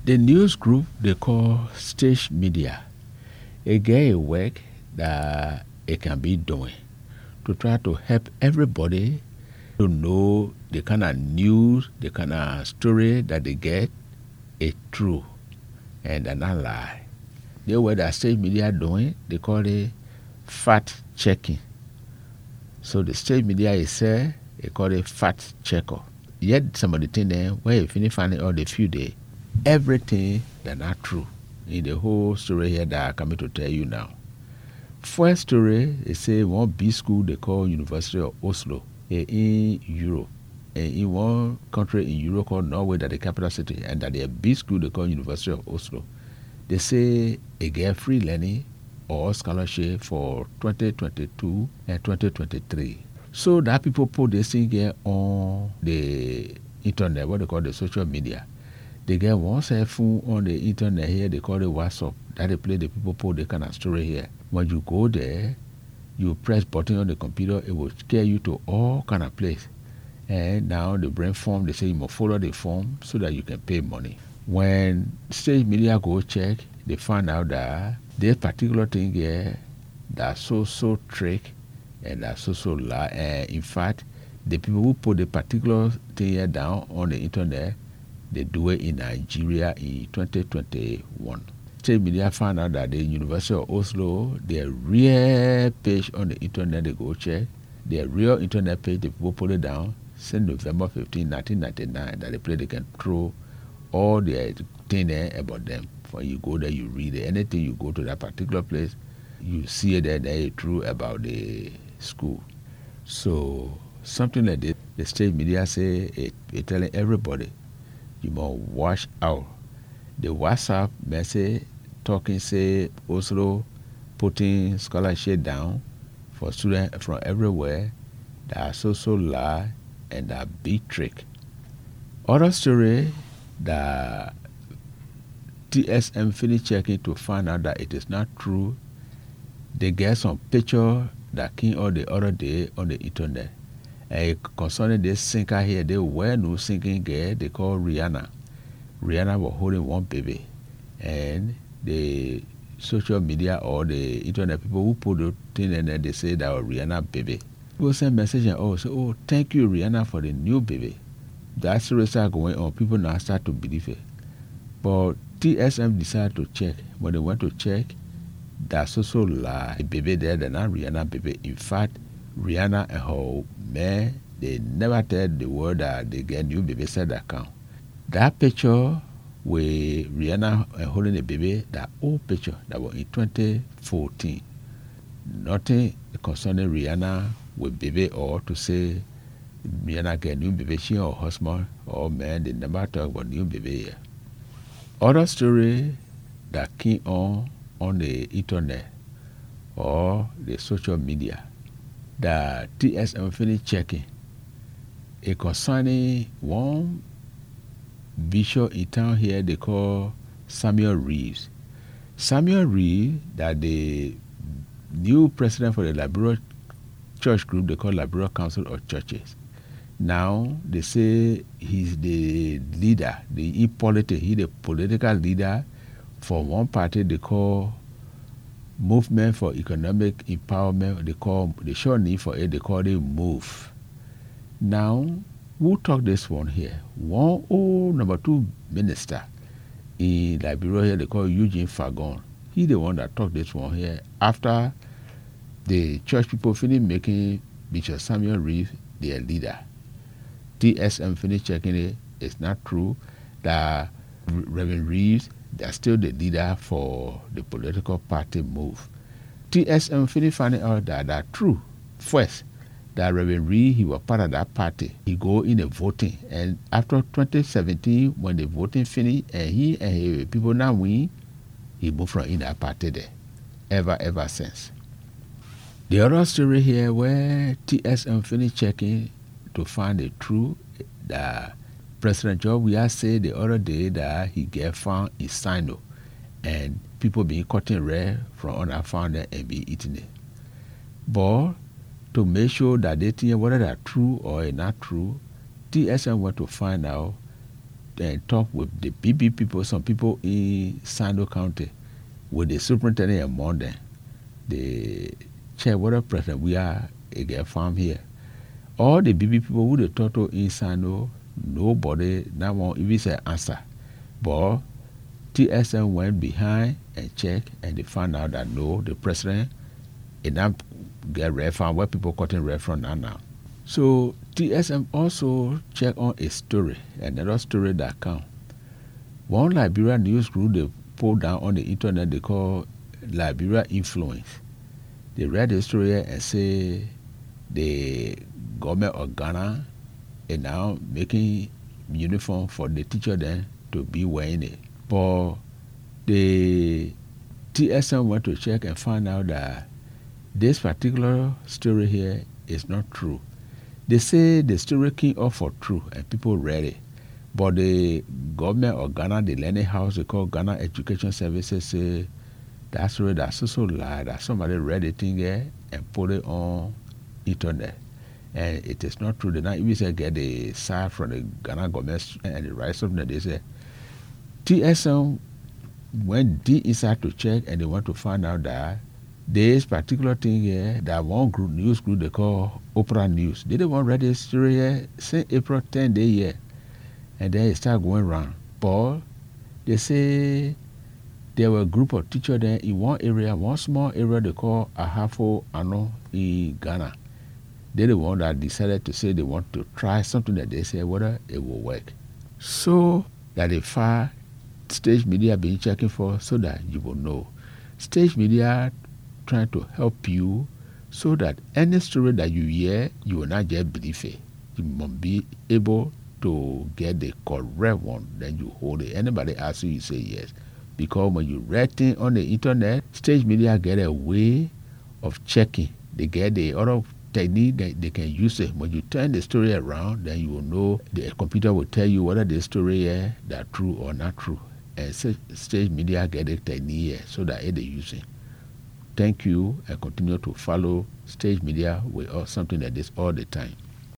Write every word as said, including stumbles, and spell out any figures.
The news group they call Stage Media, it get a work that it can be doing to try to help everybody to know the kind of news, the kind of story that they get is true and they're not lie. The way that Stage Media doing, they call it fact checking. So the Stage Media is say they call it fact checker. Yet some of the thing there where you finish finding all the few days, everything that not true in the whole story here that I'm coming to tell you now. First story, they say one big school they call University of Oslo in Europe. And in one country in Europe called Norway, that the capital city, and that they a big school they call University of Oslo. They say they get free learning or scholarship for twenty twenty-two and twenty twenty-three. So that people put this thing here on the internet, what they call the social media. They get one cell phone on the internet here, they call it WhatsApp. That they play the people put the kind of story here. When you go there, you press button on the computer, it will scare you to all kind of place. And now the brain form, they say you must follow the form so that you can pay money. When Stage Media go check, they find out that this particular thing here, that's so so trick and that's so so lie. And in fact, the people who put the particular thing here down on the internet, they do it in Nigeria in twenty twenty-one. Stage Media found out that the University of Oslo, their real page on the internet, they go check. Their real internet page, the people put it down since November fifteenth, nineteen ninety-nine, that they play, they can throw all the thing there about them. When you go there, you read it. Anything you go to that particular place, you see it there, that is true about the school. So something like this, the Stage Media say, it, it telling everybody, you must watch out. The WhatsApp message talking say Oslo putting scholarship down for students from everywhere that are so so lie and that big trick. Other story that T S M finished checking to find out that it is not true. They get some picture that came out the other day on the internet. And concerning this sinker here, they were no sinking girl they call Rihanna. Rihanna was holding one baby. And the social media or the internet people who put the thing in there, they say that was Rihanna baby. People send message and oh, say, oh, thank you Rihanna for the new baby. That story started going on. People now start to believe it. But T S M decided to check. When they went to check, that's also lie. The baby there, they're not Rihanna baby. In fact, Rihanna and her man, they never tell the word that they get new baby set account. That picture with Rihanna holding the baby, that old picture that was in twenty fourteen. Nothing concerning Rihanna with baby or to say Rihanna get new baby, she or husband or man, they never talk about new baby here. Other story that came on on the internet or the social media that T S M finished checking, it concerning one bishop in town here they call Samuel Reeves. Samuel Reeves, that the new president for the Liberal Church group they call Liberal Council of Churches. Now they say he's the leader, the in politics, he's the political leader for one party they call Movement for Economic Empowerment. They call the short name for it, they call it MOVE. Now, who talk this one here? One old number two minister in Liberia here, they call Eugene Fagon. He the one that talk this one here after the church people finish making Bishop Samuel Reeves their leader. T S M finished checking it. It's not true that Reverend Reeves, they're still the leader for the political party MOVE. T S M finished finding out that that's true. First, that Reverend Reeves, he was part of that party. He go in the voting. And after twenty seventeen, when the voting finished, and he and his people now win, he moved from in that party there. Ever, ever since. The other story here where T S M finished checking to find the truth that President George Weah said the other day that he get found in Sino and people being cutting red from on that farm there and be eating it. But to make sure that they think whether they're true or not true, T S M went to find out uh, talk with the B B people, some people in Sando County, with the superintendent among them. The chair water president, we are a get farm here. All the B B people who they talk to in Sando, nobody now won't even say answer. But T S M went behind and checked, and they found out that no, the president it now get red from where people cutting red from now now. So T S M also check on a story, another story that come. One Liberia news group they pulled down on the internet they call Liberia Influence. They read the story and say the government of Ghana is now making uniform for the teacher then to be wearing it. But the T S M went to check and find out that this particular story here is not true. They say the story came up for true and people read it. But the government of Ghana, the learning house they call Ghana Education Services, say that story that's so so lie that somebody read the thing here and put it on internet. And it is not true. They not even say get the side from the Ghana government and the right something that they say. T S M went deep inside to check and they want to find out that this particular thing here, that one group, news group they call Oprah News, they didn't want to read this story here since April tenth day here. And then it started going around. But they say there were a group of teachers there in one area, one small area they call Ahafo Ano in Ghana. They're the one that decided to say they want to try something that they say whether it will work. So that the far stage media been checking for so that you will know. Stage media trying to help you so that any story that you hear, you will not just believe it. You must be able to get the correct one, then you hold it. Anybody asks you, you say yes. Because when you read things on the internet, stage media get a way of checking. They get the other technique that they can use it. When you turn the story around, then you will know, the computer will tell you whether the story is that true or not true. And stage media get a technique so that it is using. Thank you and continue to follow Stage Media with something like this all the time.